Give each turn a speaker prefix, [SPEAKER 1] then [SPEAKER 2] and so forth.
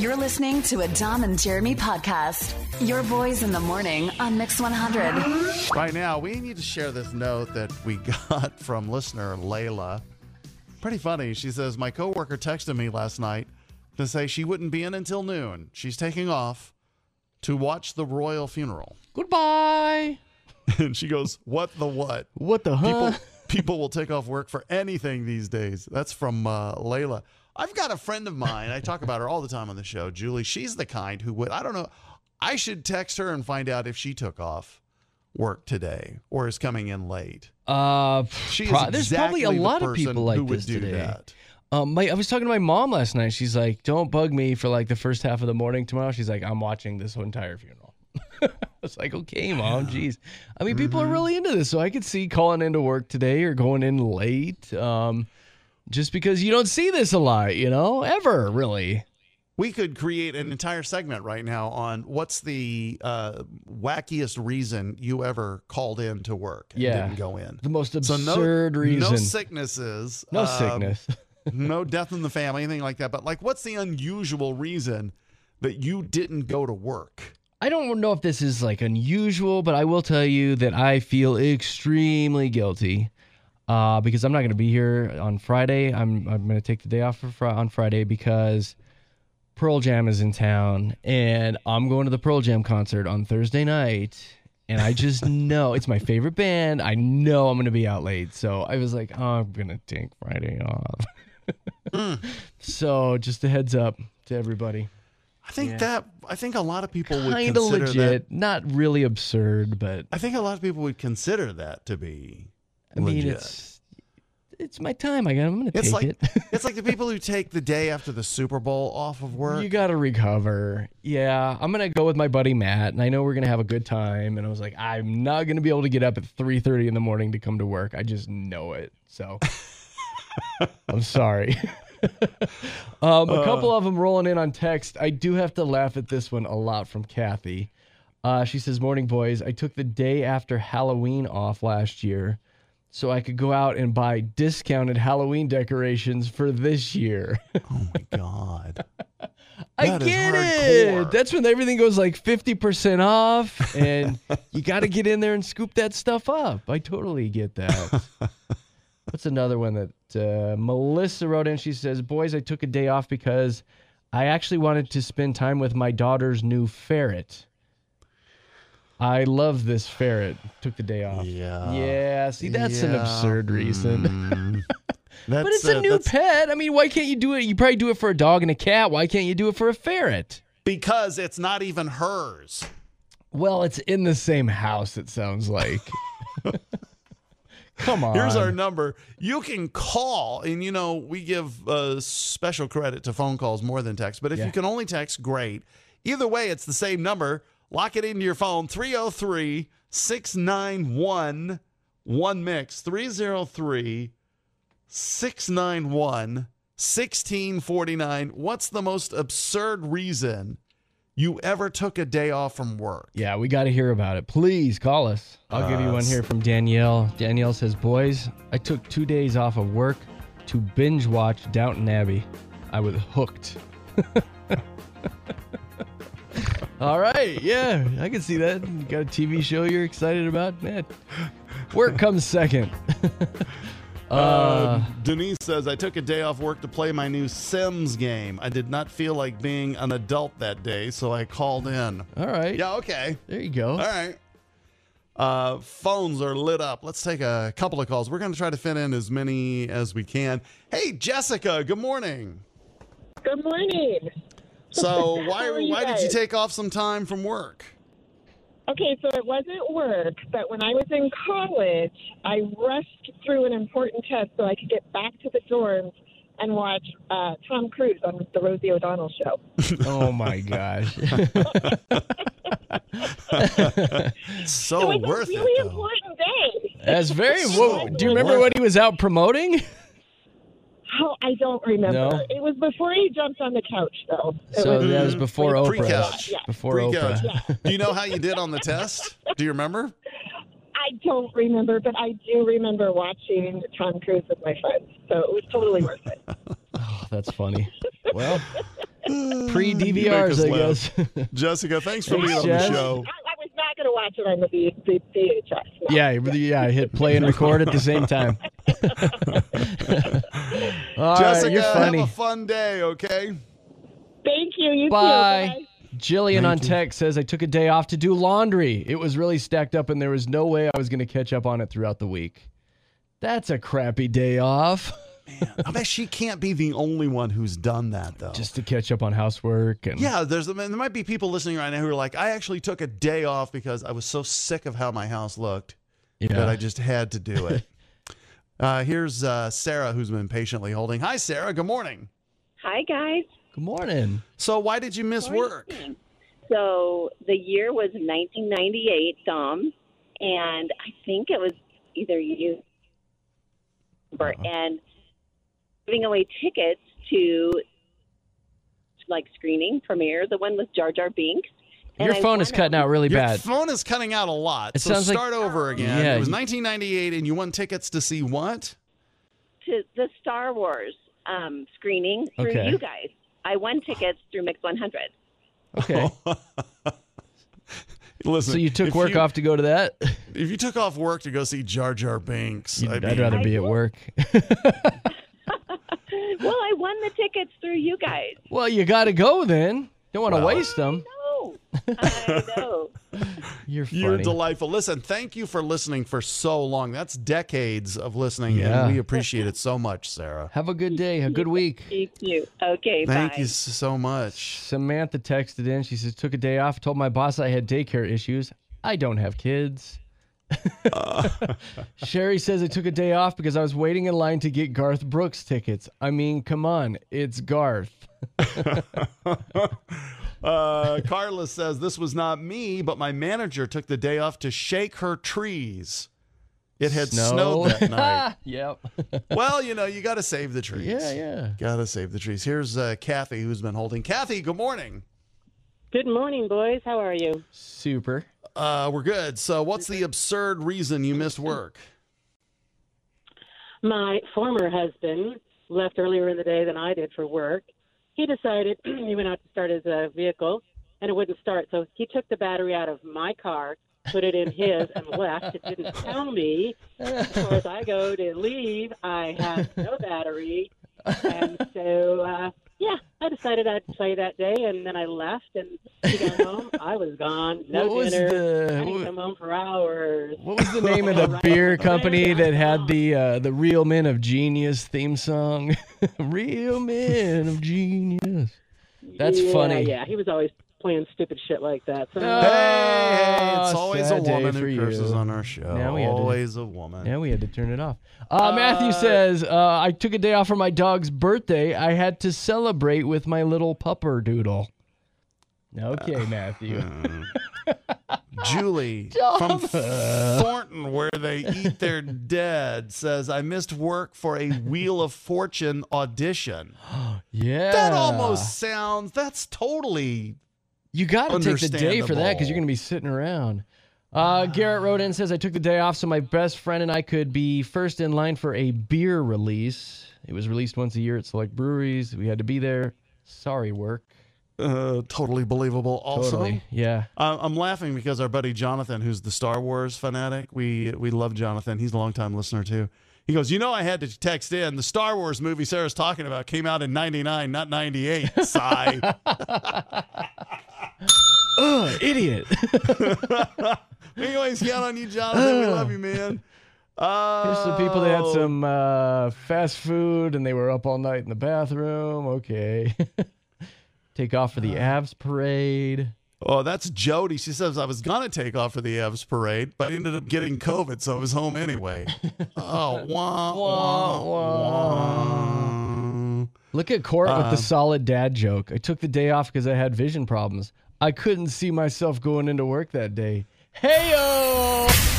[SPEAKER 1] You're listening to a Dom and Jeremy podcast. Your boys in the morning on Mix 100.
[SPEAKER 2] Right now, we need to share this note that we got from listener Layla. Pretty funny. She says, my coworker texted me last night to say she wouldn't be in until noon. She's taking off to watch the royal funeral.
[SPEAKER 3] Goodbye.
[SPEAKER 2] And she goes, what the what?
[SPEAKER 3] What the huh?
[SPEAKER 2] People will take off work for anything these days. That's from Layla. I've got a friend of mine. I talk about her all the time on the show, Julie. She's the kind who would, I don't know, I should text her and find out if she took off work today or is coming in late. She is
[SPEAKER 3] there's probably a lot of people like this today.
[SPEAKER 2] That.
[SPEAKER 3] I was talking to my mom last night. She's like, don't bug me for like the first half of the morning tomorrow. She's like, I'm watching this entire funeral. I was like, okay, Mom, geez. I mean, people are really into this, so I could see calling into work today or going in late. Just because you don't see this a lot, ever, really.
[SPEAKER 2] We could create an entire segment right now on what's the wackiest reason you ever called in to work and didn't go in.
[SPEAKER 3] The most absurd reason.
[SPEAKER 2] No sicknesses.
[SPEAKER 3] No sickness.
[SPEAKER 2] No death in the family, anything like that. But like, what's the unusual reason that you didn't go to work?
[SPEAKER 3] I don't know if this is like unusual, but I will tell you that I feel extremely guilty. Because I'm not going to be here on Friday. I'm going to take the day off on Friday because Pearl Jam is in town, and I'm going to the Pearl Jam concert on Thursday night, and I just know it's my favorite band. I know I'm going to be out late, so I was like, oh, I'm going to take Friday off. So just a heads up to everybody.
[SPEAKER 2] I think a lot of people would
[SPEAKER 3] kind of
[SPEAKER 2] consider
[SPEAKER 3] legit,
[SPEAKER 2] that,
[SPEAKER 3] not really absurd, but
[SPEAKER 2] I think a lot of people would consider that to be.
[SPEAKER 3] I mean,
[SPEAKER 2] legit.
[SPEAKER 3] it's my time. I'm going to take it.
[SPEAKER 2] It's like the people who take the day after the Super Bowl off of work.
[SPEAKER 3] You got to recover. Yeah, I'm going to go with my buddy Matt, and I know we're going to have a good time. And I was like, I'm not going to be able to get up at 3:30 in the morning to come to work. I just know it. So I'm sorry. A couple of them rolling in on text. I do have to laugh at this one a lot from Kathy. She says, morning, boys. I took the day after Halloween off last year so I could go out and buy discounted Halloween decorations for this year.
[SPEAKER 2] Oh, my God.
[SPEAKER 3] I get it. That's when everything goes like 50% off, and you got to get in there and scoop that stuff up. I totally get that. What's another one that Melissa wrote in? She says, boys, I took a day off because I actually wanted to spend time with my daughter's new ferret. I love this ferret. Took the day off. Yeah. See, that's an absurd reason. But it's a new pet. I mean, why can't you do it? You probably do it for a dog and a cat. Why can't you do it for a ferret?
[SPEAKER 2] Because it's not even hers.
[SPEAKER 3] Well, it's in the same house, it sounds like. Come on.
[SPEAKER 2] Here's our number. You can call, and we give special credit to phone calls more than text. But if you can only text, great. Either way, it's the same number. Lock it into your phone, 303-691-1MIX, 303-691-1649. What's the most absurd reason you ever took a day off from work?
[SPEAKER 3] Yeah, we got to hear about it. Please call us. I'll give you one here from Danielle. Danielle says, boys, I took 2 days off of work to binge watch Downton Abbey. I was hooked. All right, yeah, I can see that. You got a TV show you're excited about? Man, work comes second.
[SPEAKER 2] Denise says, I took a day off work to play my new Sims game. I did not feel like being an adult that day, so I called in.
[SPEAKER 3] All right.
[SPEAKER 2] Yeah, okay.
[SPEAKER 3] There you go.
[SPEAKER 2] All right. Phones are lit up. Let's take a couple of calls. We're going to try to fit in as many as we can. Hey, Jessica, good morning.
[SPEAKER 4] Good morning.
[SPEAKER 2] So why did you
[SPEAKER 4] guys?
[SPEAKER 2] take off some time from work?
[SPEAKER 4] Okay, so it wasn't work, but when I was in college, I rushed through an important test so I could get back to the dorms and watch Tom Cruise on the Rosie O'Donnell show.
[SPEAKER 3] Oh, my gosh.
[SPEAKER 2] So
[SPEAKER 4] it was
[SPEAKER 2] worth
[SPEAKER 4] a really
[SPEAKER 2] it, though.
[SPEAKER 4] important day.
[SPEAKER 3] That's very... Whoa, do you remember what he was out promoting?
[SPEAKER 4] Oh, I don't remember.
[SPEAKER 3] No?
[SPEAKER 4] It was before he jumped on the couch, though.
[SPEAKER 3] So that was before Oprah.
[SPEAKER 2] Pre-couch.
[SPEAKER 4] Yeah.
[SPEAKER 3] Before
[SPEAKER 2] Pre-couch.
[SPEAKER 3] Oprah.
[SPEAKER 2] Do you know how you did on the test? Do you remember?
[SPEAKER 4] I don't remember, but I do remember watching Tom Cruise with my friends. So it was totally worth it.
[SPEAKER 3] Oh, that's funny. Well, Pre-DVRs, I guess.
[SPEAKER 2] Jessica, thanks for being on
[SPEAKER 3] Jess.
[SPEAKER 2] the show.
[SPEAKER 4] I was not going to watch it on the VHS. No.
[SPEAKER 3] Yeah, hit play and record at the same time. All
[SPEAKER 2] Jessica,
[SPEAKER 3] right, you're funny.
[SPEAKER 2] have a fun day, okay?
[SPEAKER 4] Thank you. You
[SPEAKER 3] Bye.
[SPEAKER 4] too. Bye.
[SPEAKER 3] Jillian on text says, I took a day off to do laundry. It was really stacked up, and there was no way I was going to catch up on it throughout the week. That's a crappy day off.
[SPEAKER 2] Man, I bet she can't be the only one who's done that, though.
[SPEAKER 3] Just to catch up on housework. And
[SPEAKER 2] Yeah, there might be people listening right now who are like, I actually took a day off because I was so sick of how my house looked that I just had to do it. Here's Sarah, who's been patiently holding. Hi, Sarah. Good morning.
[SPEAKER 5] Hi, guys.
[SPEAKER 3] Good morning.
[SPEAKER 2] So why did you miss work?
[SPEAKER 5] So the year was 1998, Dom, and I think it was either you and giving away tickets to like screening premiere, the one with Jar Jar Binks.
[SPEAKER 3] Your phone is cutting out really
[SPEAKER 2] Your
[SPEAKER 3] bad.
[SPEAKER 2] phone is cutting out a lot.
[SPEAKER 3] It
[SPEAKER 2] So
[SPEAKER 3] sounds like-
[SPEAKER 2] start over again.
[SPEAKER 3] Yeah.
[SPEAKER 2] It was 1998, and you won tickets to see what?
[SPEAKER 5] To the Star Wars screening through
[SPEAKER 3] Okay.
[SPEAKER 5] you guys. I won tickets through Mix 100.
[SPEAKER 3] Okay.
[SPEAKER 2] Listen,
[SPEAKER 3] So you took
[SPEAKER 2] if
[SPEAKER 3] work off to go to that?
[SPEAKER 2] If you took off work to go see Jar Jar Binks,
[SPEAKER 3] I'd rather be at work.
[SPEAKER 5] Well, I won the tickets through you guys.
[SPEAKER 3] Well, you got to go then. Don't want to waste them.
[SPEAKER 5] No, I know.
[SPEAKER 3] You're funny.
[SPEAKER 2] You're delightful. Listen, thank you for listening for so long. That's decades of listening,
[SPEAKER 3] Yeah.
[SPEAKER 2] and we appreciate it so much, Sarah.
[SPEAKER 3] Have a good day. A good week.
[SPEAKER 5] Thank you. Okay,
[SPEAKER 2] Thank
[SPEAKER 5] bye.
[SPEAKER 2] you so much.
[SPEAKER 3] Samantha texted in. She says, took a day off, told my boss I had daycare issues. I don't have kids. Sherry says, I took a day off because I was waiting in line to get Garth Brooks tickets. I mean, come on. It's Garth.
[SPEAKER 2] Carla says, this was not me, but my manager took the day off to shake her trees. It had snowed that night.
[SPEAKER 3] Yep.
[SPEAKER 2] Well, you got to save the trees.
[SPEAKER 3] Yeah.
[SPEAKER 2] Got to save the trees. Here's Kathy, who's been holding. Kathy, good morning.
[SPEAKER 6] Good morning, boys. How are you?
[SPEAKER 3] Super.
[SPEAKER 2] We're good. So what's the absurd reason you missed work?
[SPEAKER 6] My former husband left earlier in the day than I did for work. He decided he went out to start his vehicle, and it wouldn't start. So he took the battery out of my car, put it in his, and left. It didn't tell me. Of course, I go to leave. I have no battery. And so, I decided I'd play that day, and then I left, and he got home. I was gone. No
[SPEAKER 3] What was
[SPEAKER 6] dinner. I didn't come home for hours.
[SPEAKER 3] What was the name of the beer company that had the Real Men of Genius theme song? Real Men of Genius. That's funny.
[SPEAKER 6] Yeah, he was always playing stupid shit like that. So,
[SPEAKER 2] Hey, it's always a
[SPEAKER 3] sad day
[SPEAKER 2] woman
[SPEAKER 3] for
[SPEAKER 2] who curses
[SPEAKER 3] you.
[SPEAKER 2] on our show.
[SPEAKER 3] Now we had to-
[SPEAKER 2] Always a woman.
[SPEAKER 3] Yeah, we had to turn it off. Matthew says, I took a day off for my dog's birthday. I had to celebrate with my little pupper doodle. Okay, Matthew.
[SPEAKER 2] Julie from Thornton, where they eat their dead, says, I missed work for a Wheel of Fortune audition.
[SPEAKER 3] Yeah.
[SPEAKER 2] That almost sounds, that's totally...
[SPEAKER 3] You got to take the day for that because you're going to be sitting around. Garrett wrote in and says, I took the day off so my best friend and I could be first in line for a beer release. It was released once a year at select breweries. We had to be there. Sorry, work.
[SPEAKER 2] Totally believable also.
[SPEAKER 3] Totally, yeah.
[SPEAKER 2] I'm laughing because our buddy Jonathan, who's the Star Wars fanatic, we love Jonathan. He's a longtime listener too. He goes, I had to text in. The Star Wars movie Sarah's talking about came out in 99, not 98. Sigh.
[SPEAKER 3] Ugh, idiot.
[SPEAKER 2] Anyways, count on you, Jonathan. We love you, man.
[SPEAKER 3] Here's some people that had some fast food and they were up all night in the bathroom. Okay. Take off for the Avs parade.
[SPEAKER 2] Oh, that's Jody. She says, I was going to take off for the Avs parade, but I ended up getting COVID, so I was home anyway. Oh, wah, wah, wah.
[SPEAKER 3] Look at Court with the solid dad joke. I took the day off because I had vision problems. I couldn't see myself going into work that day. Hey-o!